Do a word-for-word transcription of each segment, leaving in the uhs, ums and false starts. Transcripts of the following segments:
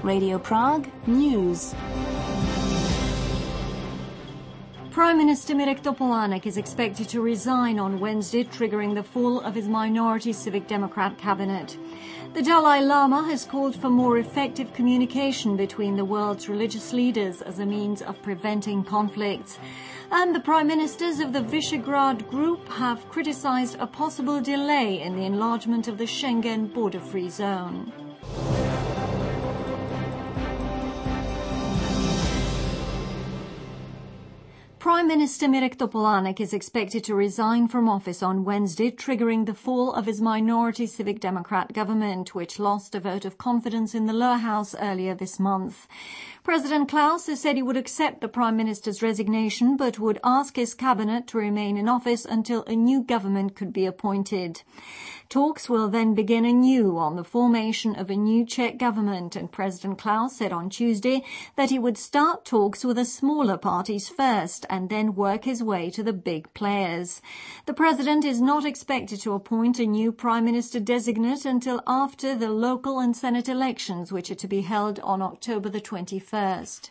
Radio Prague News. Prime Minister Mirek Topolánek is expected to resign on Wednesday, triggering the fall of his minority Civic Democrat cabinet. The Dalai Lama has called for more effective communication between the world's religious leaders as a means of preventing conflicts. And the prime ministers of the Visegrad Group have criticized a possible delay in the enlargement of the Schengen border-free zone. Prime Minister Mirek Topolánek is expected to resign from office on Wednesday, triggering the fall of his minority Civic Democrat government, which lost a vote of confidence in the lower house earlier this month. President Klaus has said he would accept the Prime Minister's resignation, but would ask his cabinet to remain in office until a new government could be appointed. Talks will then begin anew on the formation of a new Czech government, and President Klaus said on Tuesday that he would start talks with the smaller parties first and then work his way to the big players. The president is not expected to appoint a new prime minister designate until after the local and senate elections, which are to be held on October the twenty-first.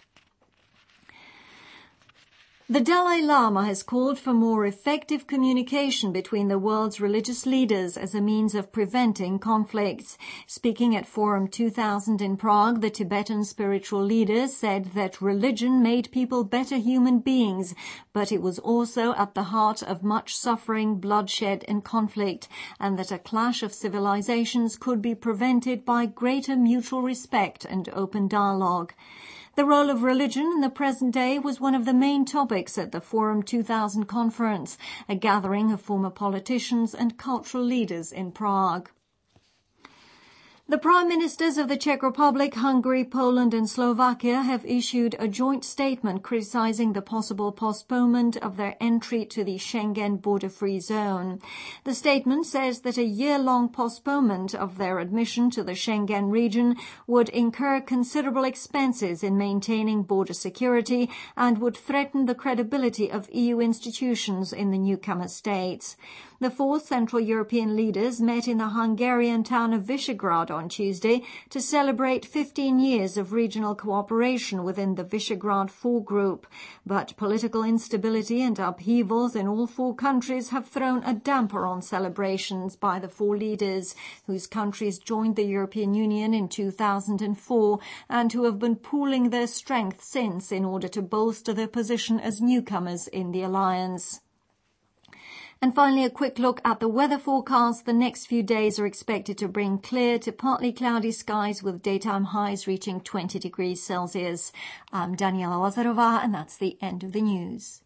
The Dalai Lama has called for more effective communication between the world's religious leaders as a means of preventing conflicts. Speaking at Forum two thousand in Prague, the Tibetan spiritual leader said that religion made people better human beings, but it was also at the heart of much suffering, bloodshed and conflict, and that a clash of civilizations could be prevented by greater mutual respect and open dialogue. The role of religion in the present day was one of the main topics at the Forum two thousand conference, a gathering of former politicians and cultural leaders in Prague. The Prime Ministers of the Czech Republic, Hungary, Poland and Slovakia have issued a joint statement criticizing the possible postponement of their entry to the Schengen border-free zone. The statement says that a year-long postponement of their admission to the Schengen region would incur considerable expenses in maintaining border security and would threaten the credibility of E U institutions in the newcomer states. The four Central European leaders met in the Hungarian town of Visegrad on Tuesday to celebrate fifteen years of regional cooperation within the Visegrad Four group. But political instability and upheavals in all four countries have thrown a damper on celebrations by the four leaders, whose countries joined the European Union in two thousand four and who have been pooling their strength since in order to bolster their position as newcomers in the alliance. And finally, a quick look at the weather forecast. The next few days are expected to bring clear to partly cloudy skies with daytime highs reaching twenty degrees Celsius. I'm Daniela Lazarova, and that's the end of the news.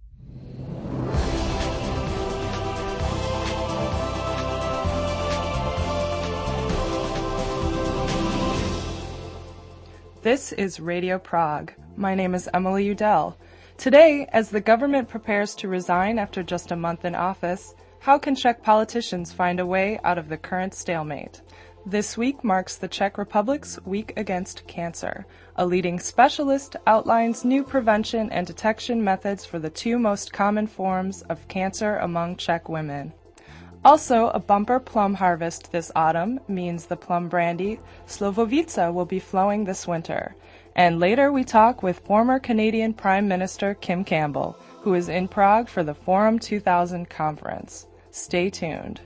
This is Radio Prague. My name is Emily Udell. Today, as the government prepares to resign after just a month in office, how can Czech politicians find a way out of the current stalemate? This week marks the Czech Republic's Week Against Cancer. A leading specialist outlines new prevention and detection methods for the two most common forms of cancer among Czech women. Also, a bumper plum harvest this autumn means the plum brandy Slovovica will be flowing this winter. And later we talk with former Canadian Prime Minister Kim Campbell, who is in Prague for the Forum two thousand conference. Stay tuned.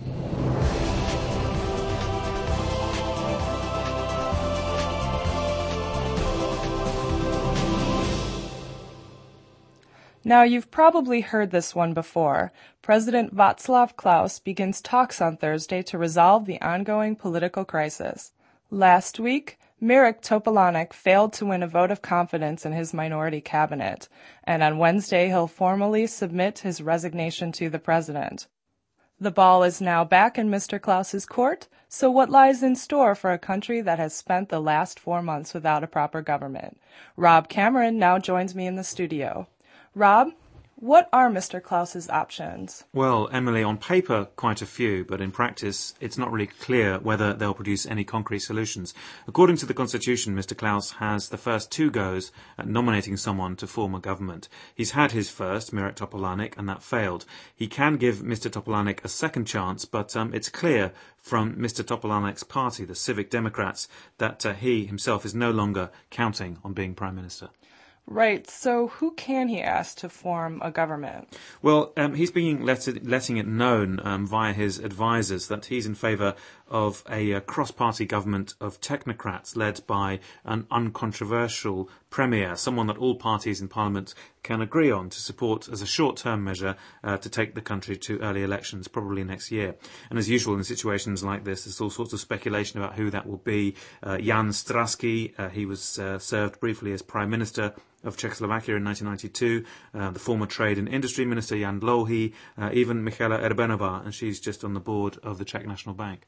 Now, you've probably heard this one before. President Václav Klaus begins talks on Thursday to resolve the ongoing political crisis. Last week, Mirek Topolánek failed to win a vote of confidence in his minority cabinet, and on Wednesday he'll formally submit his resignation to the president. The ball is now back in Mister Klaus's court, so what lies in store for a country that has spent the last four months without a proper government? Rob Cameron now joins me in the studio. Rob, What are Mister Klaus's options? Well, Emily, on paper, quite a few, but in practice, it's not really clear whether they'll produce any concrete solutions. According to the Constitution, Mister Klaus has the first two goes at nominating someone to form a government. He's had his first, Mirek Topolánek, and that failed. He can give Mister Topolánek a second chance, but um, it's clear from Mister Topolánek's party, the Civic Democrats, that uh, he himself is no longer counting on being Prime Minister. Right, so who can he ask to form a government? Well, um, he's being let it, letting it known um, via his advisers that he's in favour of a uh, cross-party government of technocrats led by an uncontroversial premier, someone that all parties in Parliament can agree on to support as a short-term measure uh, to take the country to early elections, probably next year. And as usual in situations like this, there's all sorts of speculation about who that will be. Uh, Jan Straski, uh, he was uh, served briefly as Prime Minister of Czechoslovakia in nineteen ninety-two, uh, the former Trade and Industry Minister Jan Dlouhý, uh, even Michaela Erbenová, and she's just on the board of the Czech National Bank.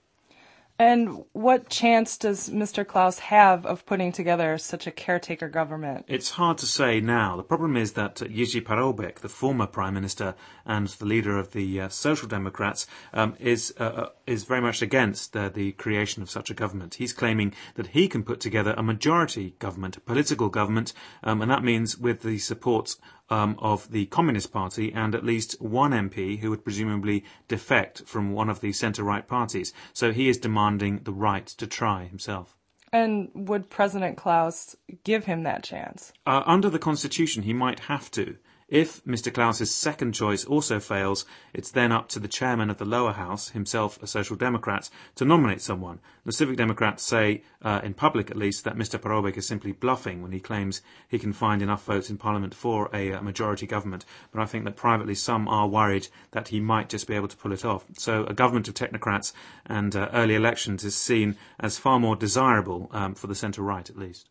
And what chance does Mister Klaus have of putting together such a caretaker government? It's hard to say now. The problem is that uh, Jiří Paroubek, the former Prime Minister and the leader of the uh, Social Democrats, um, is uh, is very much against uh, the creation of such a government. He's claiming that he can put together a majority government, a political government, um, and that means with the support Um, of the Communist Party and at least one M P who would presumably defect from one of the centre-right parties. So he is demanding the right to try himself. And would President Klaus give him that chance? Uh, under the Constitution, he might have to. If Mister Klaus's second choice also fails, it's then up to the chairman of the lower house, himself a Social Democrat, to nominate someone. The Civic Democrats say, uh, in public at least, that Mister Paroubek is simply bluffing when he claims he can find enough votes in Parliament for a, a majority government. But I think that privately some are worried that he might just be able to pull it off. So a government of technocrats and uh, early elections is seen as far more desirable um, for the centre-right at least.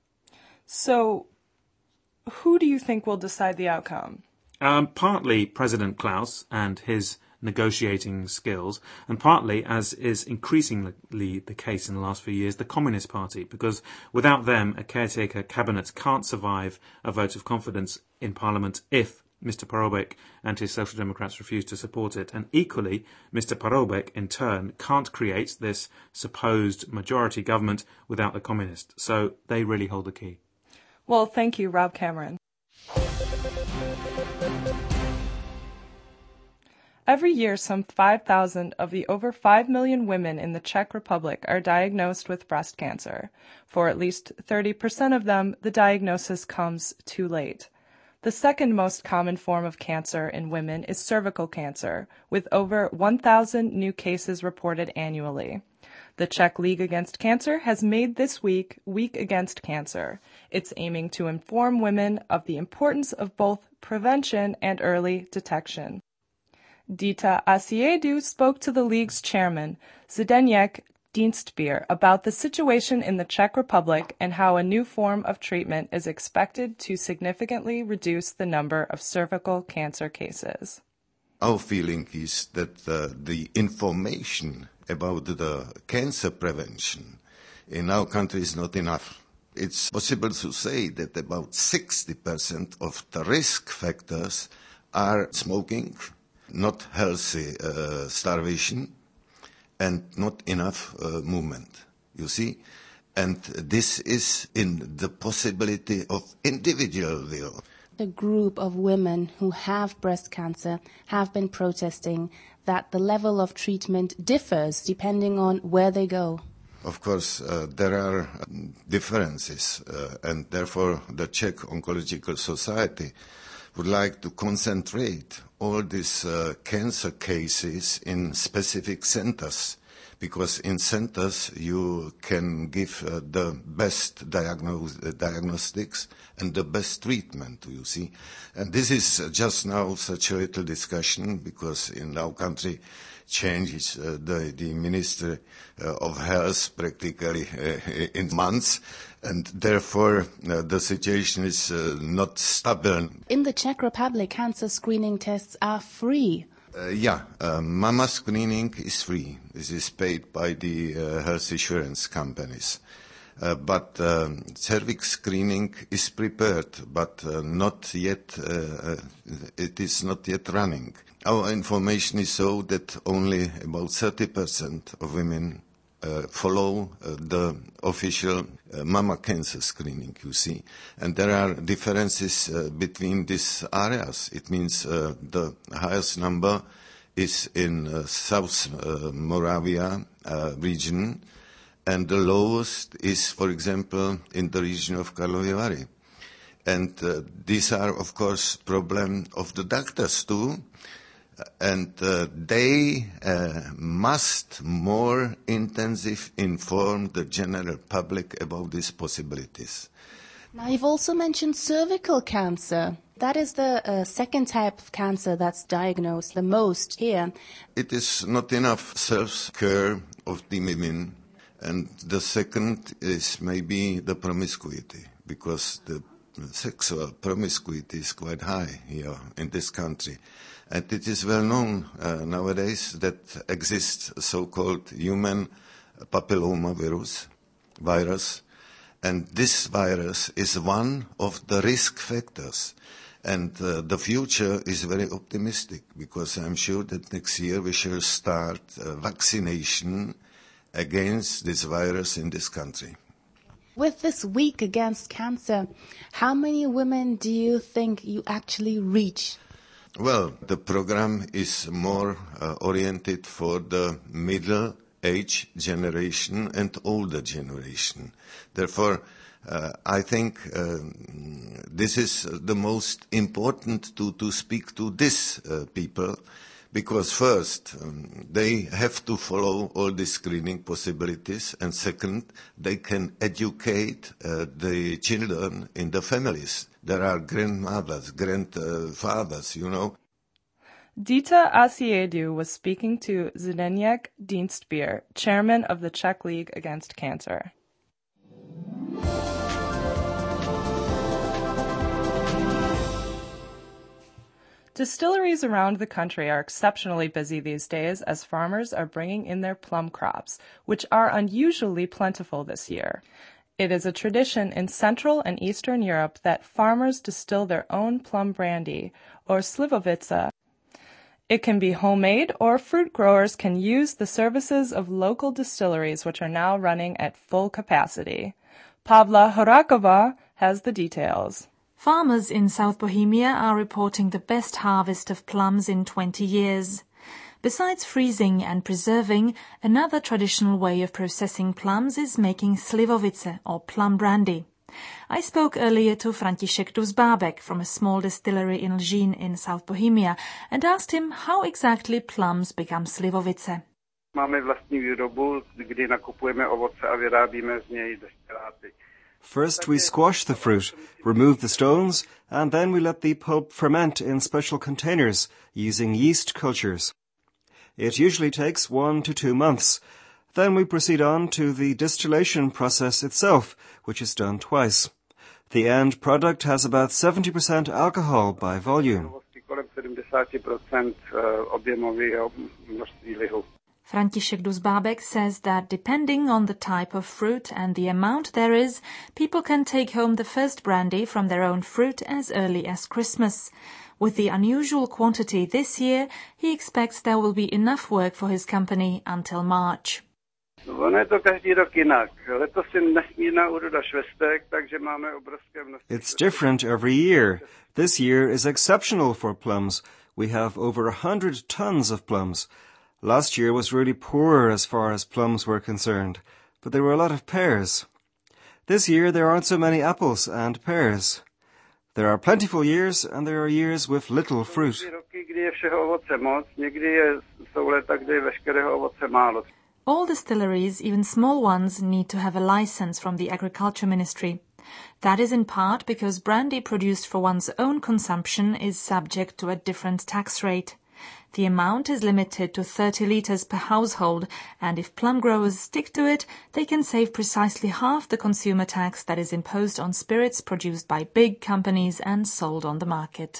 So who do you think will decide the outcome? Um, partly President Klaus and his negotiating skills, and partly, as is increasingly the case in the last few years, the Communist Party, because without them, a caretaker cabinet can't survive a vote of confidence in Parliament if Mister Paroubek and his Social Democrats refuse to support it. And equally, Mister Paroubek, in turn, can't create this supposed majority government without the Communists. So they really hold the key. Well, thank you, Rob Cameron. Every year, some five thousand of the over five million women in the Czech Republic are diagnosed with breast cancer. For at least thirty percent of them, the diagnosis comes too late. The second most common form of cancer in women is cervical cancer, with over one thousand new cases reported annually. The Czech League Against Cancer has made this week Week Against Cancer. It's aiming to inform women of the importance of both prevention and early detection. Dita Asiedu spoke to the League's chairman, Zdeněk Dienstbier, about the situation in the Czech Republic and how a new form of treatment is expected to significantly reduce the number of cervical cancer cases. Our feeling is that uh, the information about the cancer prevention in our country is not enough. It's possible to say that about sixty percent of the risk factors are smoking, not healthy uh, starvation, and not enough uh, movement, you see. And this is in the possibility of individual will. A group of women who have breast cancer have been protesting that the level of treatment differs depending on where they go. Of course, uh, there are differences, uh, and therefore the Czech Oncological Society would like to concentrate all these uh, cancer cases in specific centers, because in centers you can give uh, the best diagnos- uh, diagnostics and the best treatment, you see. And this is uh, just now such a little discussion, because in our country changes uh, the, the Ministry uh, of Health practically uh, in months, and therefore uh, the situation is uh, not stable. In the Czech Republic, cancer screening tests are free. Uh, yeah, uh, mama screening is free. This is paid by the uh, health insurance companies. Uh, but um, cervix screening is prepared, but uh, not yet. Uh, uh, it is not yet running. Our information is so that only about thirty percent of women uh, follow uh, the official uh, mama cancer screening. You see, and there are differences uh, between these areas. It means uh, the highest number is in uh, South uh, Moravia uh, region. And the lowest is, for example, in the region of Karlovy Vary. And uh, these are, of course, problem of the doctors too. And uh, they uh, must more intensive inform the general public about these possibilities. Now, you've also mentioned cervical cancer. That is the uh, second type of cancer that's diagnosed the most here. It is not enough self-care of the women. And the second is maybe the promiscuity, because the sexual promiscuity is quite high here in this country. And it is well known uh, nowadays that exists so-called human papillomavirus virus. And this virus is one of the risk factors. And uh, the future is very optimistic, because I'm sure that next year we shall start uh, vaccination against this virus in this country. With this week against cancer, how many women do you think you actually reach? Well, the program is more uh, oriented for the middle age generation and older generation. Therefore, uh, I think uh, this is the most important to, to speak to these uh, people. Because first, um, they have to follow all the screening possibilities, and second, they can educate uh, the children in the families. There are grandmothers, grandfathers, you know. Dita Asiedu was speaking to Zdeněk Dienstbier, chairman of the Czech League Against Cancer. Distilleries around the country are exceptionally busy these days as farmers are bringing in their plum crops, which are unusually plentiful this year. It is a tradition in Central and Eastern Europe that farmers distill their own plum brandy, or slivovice. It can be homemade, or fruit growers can use the services of local distilleries, which are now running at full capacity. Pavla Horakova has the details. Farmers in South Bohemia are reporting the best harvest of plums in twenty years. Besides freezing and preserving, another traditional way of processing plums is making slivovice, or plum brandy. I spoke earlier to František Duzbábek from a small distillery in Lžín in South Bohemia and asked him how exactly plums become slivovice. Máme vlastní výrobu, kdy nakupujeme ovoce a vyrábíme z něj destiláty. First we squash the fruit, remove the stones, and then we let the pulp ferment in special containers using yeast cultures. It usually takes one to two months. Then we proceed on to the distillation process itself, which is done twice. The end product has about seventy percent alcohol by volume. František Duzbábek says that depending on the type of fruit and the amount there is, people can take home the first brandy from their own fruit as early as Christmas. With the unusual quantity this year, he expects there will be enough work for his company until March. It's different every year. This year is exceptional for plums. We have over a hundred tons of plums. Last year was really poor as far as plums were concerned, but there were a lot of pears. This year there aren't so many apples and pears. There are plentiful years and there are years with little fruit. All distilleries, even small ones, need to have a license from the Agriculture Ministry. That is in part because brandy produced for one's own consumption is subject to a different tax rate. The amount is limited to thirty litres per household, and if plum growers stick to it, they can save precisely half the consumer tax that is imposed on spirits produced by big companies and sold on the market.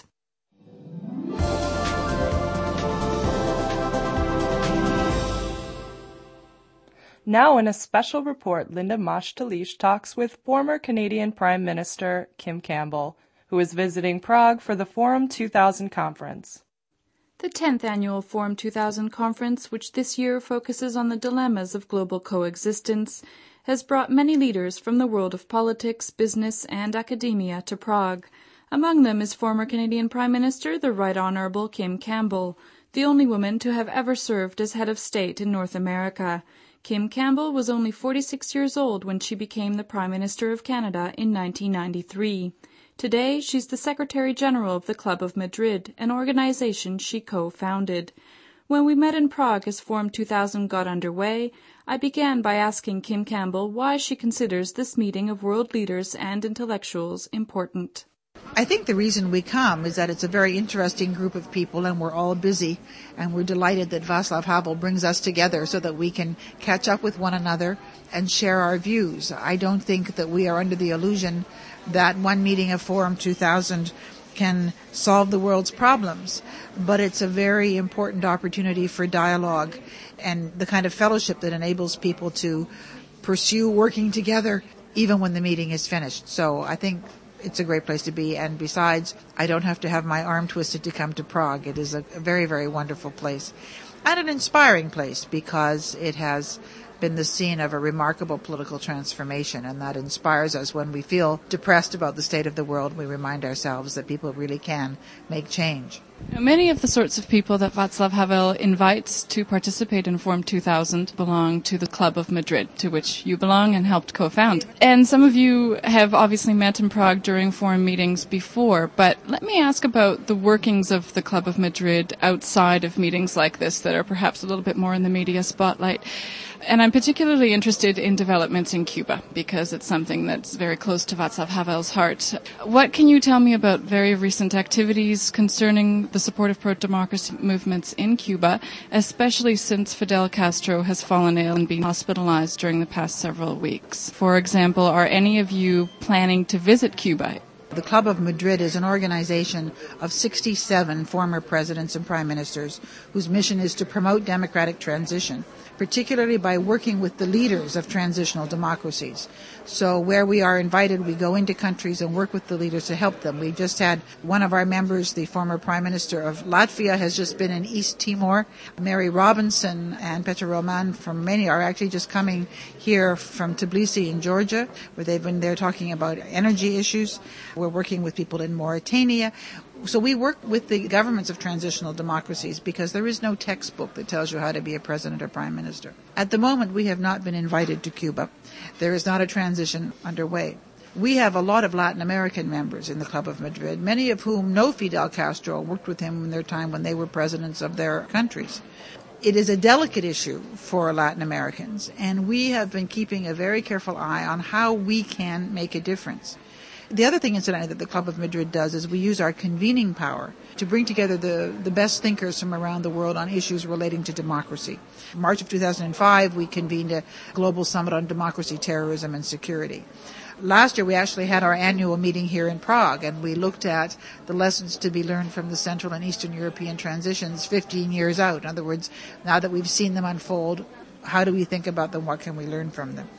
Now in a special report, Linda Masz-Talisz talks with former Canadian Prime Minister Kim Campbell, who is visiting Prague for the Forum two thousand conference. The tenth Annual Forum two thousand Conference, which this year focuses on the dilemmas of global coexistence, has brought many leaders from the world of politics, business, and academia to Prague. Among them is former Canadian Prime Minister the Right Honourable Kim Campbell, the only woman to have ever served as head of state in North America. Kim Campbell was only forty-six years old when she became the Prime Minister of Canada in nineteen ninety-three. Today, she's the Secretary-General of the Club of Madrid, an organization she co-founded. When we met in Prague as Forum two thousand got underway, I began by asking Kim Campbell why she considers this meeting of world leaders and intellectuals important. I think the reason we come is that it's a very interesting group of people and we're all busy, and we're delighted that Václav Havel brings us together so that we can catch up with one another and share our views. I don't think that we are under the illusion that one meeting of Forum two thousand can solve the world's problems, but it's a very important opportunity for dialogue and the kind of fellowship that enables people to pursue working together even when the meeting is finished. So I think it's a great place to be, and besides, I don't have to have my arm twisted to come to Prague. It is a, a very, very wonderful place and an inspiring place because it has been the scene of a remarkable political transformation, and that inspires us. When we feel depressed about the state of the world, we remind ourselves that people really can make change. Many of the sorts of people that Václav Havel invites to participate in Forum two thousand belong to the Club of Madrid, to which you belong and helped co-found. And some of you have obviously met in Prague during Forum meetings before, but let me ask about the workings of the Club of Madrid outside of meetings like this that are perhaps a little bit more in the media spotlight. And I'm particularly interested in developments in Cuba because it's something that's very close to Václav Havel's heart. What can you tell me about very recent activities concerning the support of pro-democracy movements in Cuba, especially since Fidel Castro has fallen ill and been hospitalized during the past several weeks? For example, are any of you planning to visit Cuba? The Club of Madrid is an organization of sixty-seven former presidents and prime ministers whose mission is to promote democratic transition, particularly by working with the leaders of transitional democracies. So where we are invited, we go into countries and work with the leaders to help them. We just had one of our members, the former Prime Minister of Latvia, has just been in East Timor. Mary Robinson and Petra Roman from Romania are actually just coming here from Tbilisi in Georgia, where they've been there talking about energy issues. We're working with people in Mauritania. So we work with the governments of transitional democracies because there is no textbook that tells you how to be a president or prime minister. At the moment, we have not been invited to Cuba. There is not a transition underway. We have a lot of Latin American members in the Club of Madrid, many of whom know Fidel Castro, worked with him in their time when they were presidents of their countries. It is a delicate issue for Latin Americans, and we have been keeping a very careful eye on how we can make a difference. The other thing, incidentally, that the Club of Madrid does is we use our convening power to bring together the, the best thinkers from around the world on issues relating to democracy. In March of two thousand five, we convened a global summit on democracy, terrorism, and security. Last year, we actually had our annual meeting here in Prague, and we looked at the lessons to be learned from the Central and Eastern European transitions fifteen years out. In other words, now that we've seen them unfold, how do we think about them? What can we learn from them?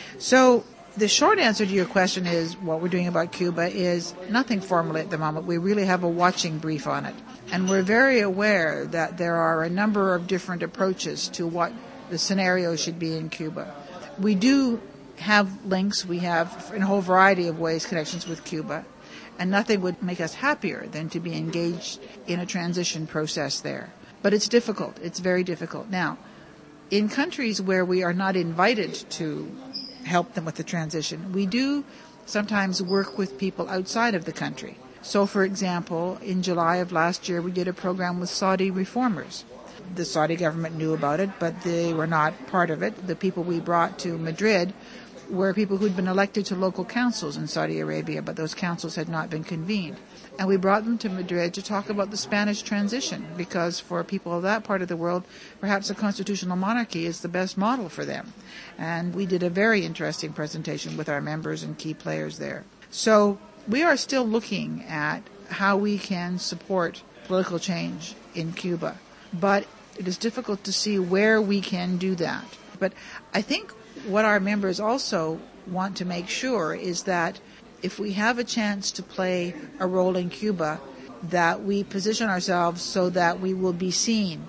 So the short answer to your question is what we're doing about Cuba is nothing formal at the moment. We really have a watching brief on it. And we're very aware that there are a number of different approaches to what the scenario should be in Cuba. We do have links. We have, in a whole variety of ways, connections with Cuba. And nothing would make us happier than to be engaged in a transition process there. But it's difficult. It's very difficult. Now, in countries where we are not invited to help them with the transition, we do sometimes work with people outside of the country. So, for example, in July of last year, we did a program with Saudi reformers. The Saudi government knew about it, but they were not part of it. The people we brought to Madrid were people who'd been elected to local councils in Saudi Arabia, but those councils had not been convened. And we brought them to Madrid to talk about the Spanish transition, because for people of that part of the world, perhaps a constitutional monarchy is the best model for them. And we did a very interesting presentation with our members and key players there. So we are still looking at how we can support political change in Cuba, but it is difficult to see where we can do that. But I think what our members also want to make sure is that if we have a chance to play a role in Cuba, that we position ourselves so that we will be seen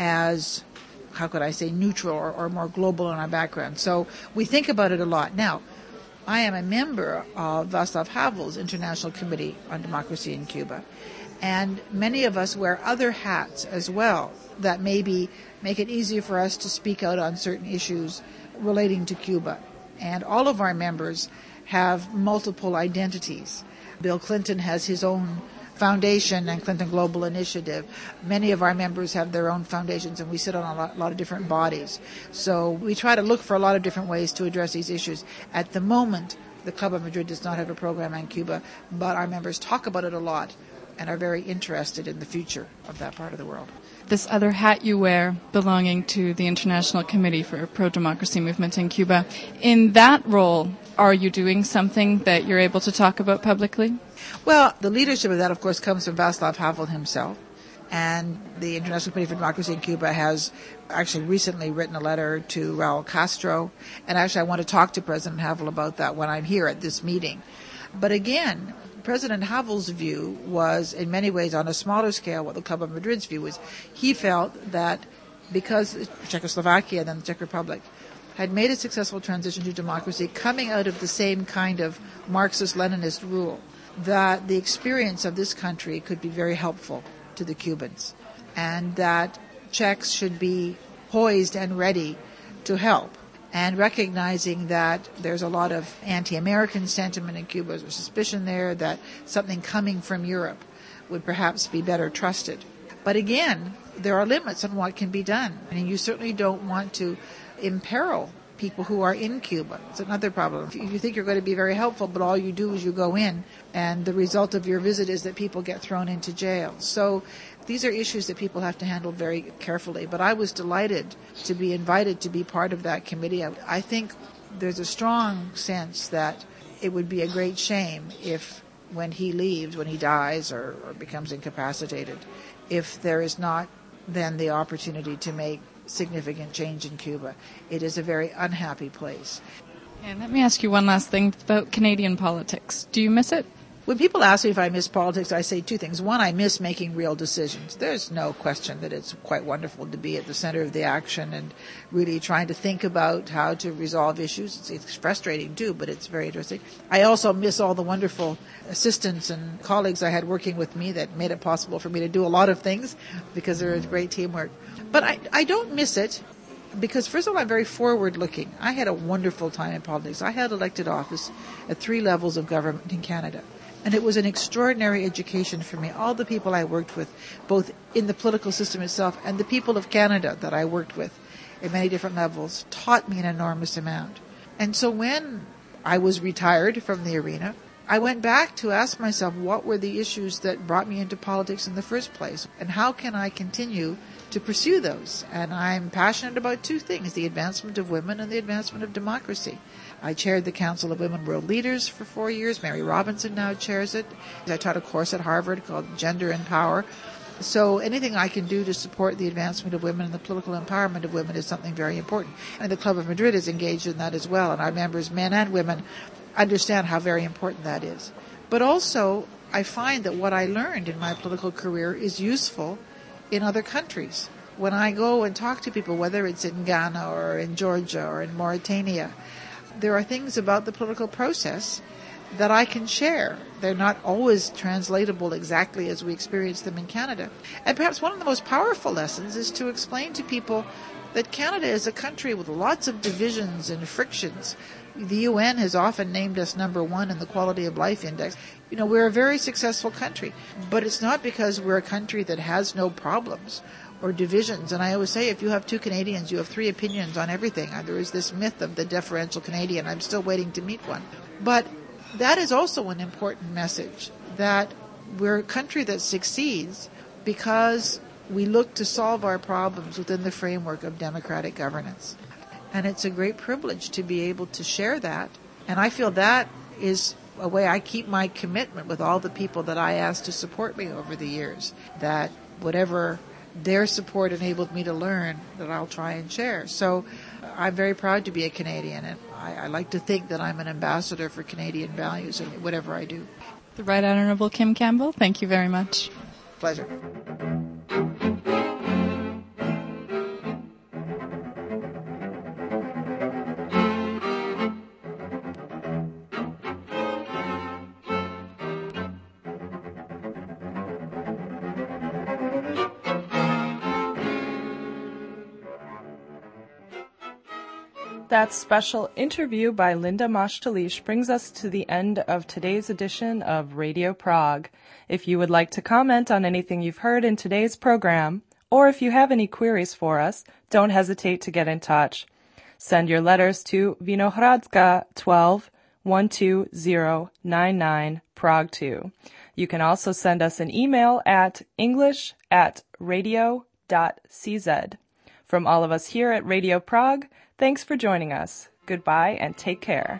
as, how could I say, neutral or, or more global in our background. So we think about it a lot. Now, I am a member of Václav Havel's International Committee on Democracy in Cuba, and many of us wear other hats as well that maybe make it easier for us to speak out on certain issues relating to Cuba. And all of our members have multiple identities. Bill Clinton has his own foundation and Clinton Global Initiative. Many of our members have their own foundations, and we sit on a lot, a lot of different bodies. So we try to look for a lot of different ways to address these issues. At the moment, the Club of Madrid does not have a program on Cuba, but our members talk about it a lot and are very interested in the future of that part of the world. This other hat you wear, belonging to the International Committee for Pro-Democracy Movement in Cuba, in that role, are you doing something that you're able to talk about publicly? Well, the leadership of that, of course, comes from Václav Havel himself. And the International Committee for Democracy in Cuba has actually recently written a letter to Raul Castro. And actually, I want to talk to President Havel about that when I'm here at this meeting. But again, President Havel's view was, in many ways, on a smaller scale, what the Club of Madrid's view was. He felt that because Czechoslovakia, then the Czech Republic, had made a successful transition to democracy, coming out of the same kind of Marxist-Leninist rule, that the experience of this country could be very helpful to the Cubans, and that Czechs should be poised and ready to help. And recognizing that there's a lot of anti-American sentiment in Cuba, there's suspicion there that something coming from Europe would perhaps be better trusted. But again, there are limits on what can be done. I mean, you certainly don't want to imperil people who are in Cuba. It's another problem. If you think you're going to be very helpful, but all you do is you go in, and the result of your visit is that people get thrown into jail. So these are issues that people have to handle very carefully. But I was delighted to be invited to be part of that committee. I think there's a strong sense that it would be a great shame if, when he leaves, when he dies or, or becomes incapacitated, if there is not then the opportunity to make significant change in Cuba. It is a very unhappy place. And let me ask you one last thing about Canadian politics. Do you miss it? When people ask me if I miss politics, I say two things. One, I miss making real decisions. There's no question that it's quite wonderful to be at the center of the action and really trying to think about how to resolve issues. It's, it's frustrating too, but it's very interesting. I also miss all the wonderful assistants and colleagues I had working with me that made it possible for me to do a lot of things because there is great teamwork. But I, I don't miss it because, first of all, I'm very forward-looking. I had a wonderful time in politics. I had elected office at three levels of government in Canada. And it was an extraordinary education for me. All the people I worked with, both in the political system itself and the people of Canada that I worked with at many different levels, taught me an enormous amount. And so when I was retired from the arena, I went back to ask myself what were the issues that brought me into politics in the first place, and how can I continue to pursue those. And I'm passionate about two things, the advancement of women and the advancement of democracy. I chaired the Council of Women World Leaders for four years. Mary Robinson now chairs it. I taught a course at Harvard called Gender and Power. So anything I can do to support the advancement of women and the political empowerment of women is something very important. And the Club of Madrid is engaged in that as well. And our members, men and women, understand how very important that is. But also, I find that what I learned in my political career is useful in other countries. When I go and talk to people, whether it's in Ghana or in Georgia or in Mauritania, there are things about the political process that I can share. They're not always translatable exactly as we experience them in Canada. And perhaps one of the most powerful lessons is to explain to people that Canada is a country with lots of divisions and frictions. The U N has often named us number one in the Quality of Life Index. You know, we're a very successful country, but it's not because we're a country that has no problems or divisions. And I always say, if you have two Canadians, you have three opinions on everything. There is this myth of the deferential Canadian. I'm still waiting to meet one. But that is also an important message, that we're a country that succeeds because we look to solve our problems within the framework of democratic governance. And it's a great privilege to be able to share that. And I feel that is a way I keep my commitment with all the people that I asked to support me over the years, that whatever their support enabled me to learn that I'll try and share. So I'm very proud to be a Canadian, and I, I like to think that I'm an ambassador for Canadian values in whatever I do. The Right Honourable Kim Campbell, thank you very much. Pleasure. That special interview by Linda Mashtalish brings us to the end of today's edition of Radio Prague. If you would like to comment on anything you've heard in today's program, or if you have any queries for us, don't hesitate to get in touch. Send your letters to Vinohradska twelve, one two zero nine nine, Prague two. You can also send us an email at english at radio dot c z. From all of us here at Radio Prague, thanks for joining us. Goodbye and take care.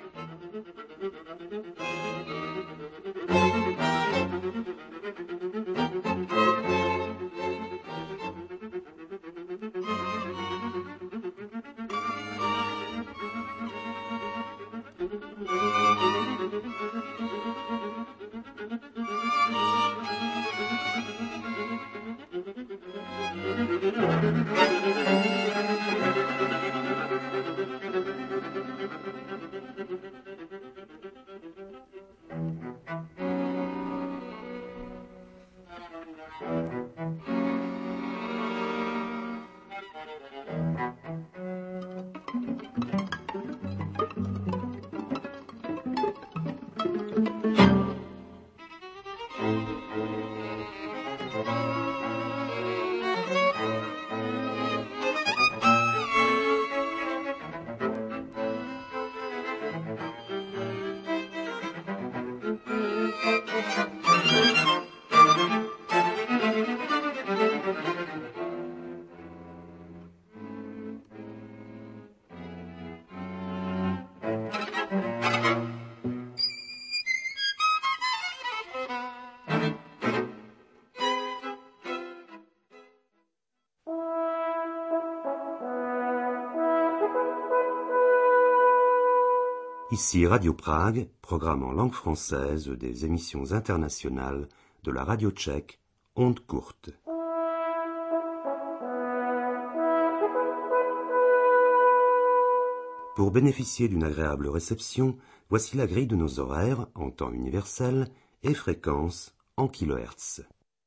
Ici Radio Prague, programme en langue française des émissions internationales de la radio tchèque Ondes courtes. Pour bénéficier d'une agréable réception, voici la grille de nos horaires en temps universel et fréquence en kilohertz.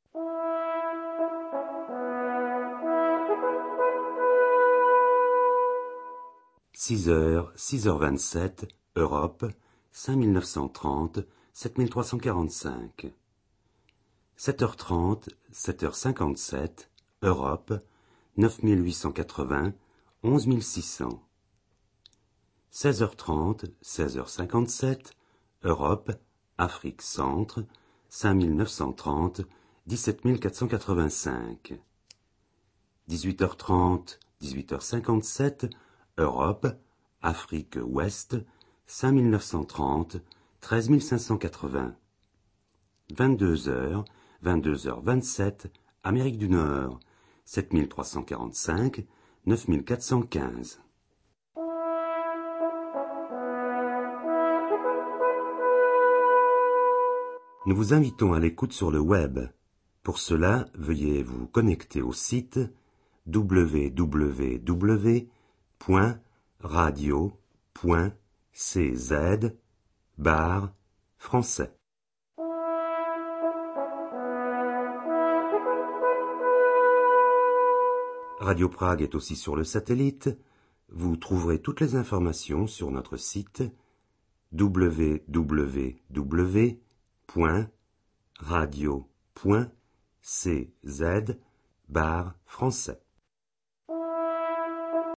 six heures, six heures vingt-sept, Europe, cinq mille neuf cent trente, sept mille trois cent quarante-cinq. sept heures trente, sept heures cinquante-sept, Europe, neuf mille huit cent quatre-vingts, onze mille six cents. seize heures trente, seize heures cinquante-sept, Europe, Afrique centre, cinq mille neuf cent trente, dix-sept mille quatre cent quatre-vingt-cinq. dix-huit heures trente, dix-huit heures cinquante-sept, Europe, Afrique ouest, cinq mille neuf cent trente, treize mille cinq cent quatre-vingts. vingt-deux heures, vingt-deux heures vingt-sept, Amérique du Nord, sept mille trois cent quarante-cinq, neuf mille quatre cent quinze. Nous vous invitons à l'écoute sur le web. Pour cela, veuillez vous connecter au site w w w point radio point c z barre français. Radio Prague est aussi sur le satellite. Vous trouverez toutes les informations sur notre site w w w point radio point c z barre français.